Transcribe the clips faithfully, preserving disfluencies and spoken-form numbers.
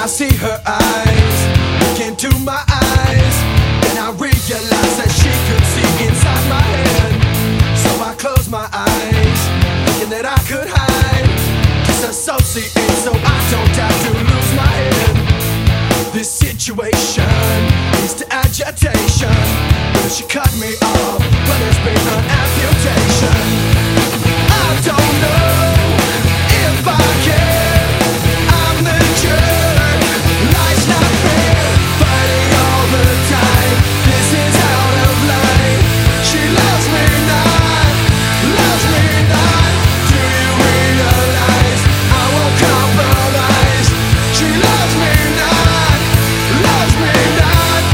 I see her eyes look into my eyes, and I realize that she could see inside my head. So I close my eyes, thinking that I could hide, disassociate so I don't have to lose my head. This situation leads to agitation. Will she cut me off? Will there's been an amputation? I don't know if I can. I'm the jerk. Life's not fair. Fighting all the time. This is out of line. She loves me not. Loves me not. Do you realize I won't compromise? She loves me not. Loves me not.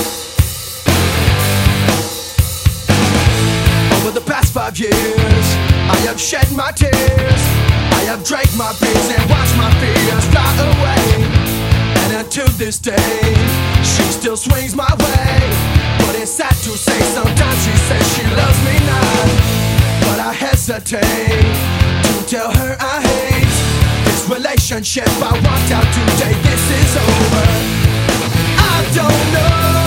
Over the past five years, I have shed my tears. I have drank my beers and watched my fears fly away. And until this day, she still swings my way. But it's sad to say, sometimes she says she loves me not. But I hesitate to tell her I hate this relationship. I walked out today, this is over. I don't know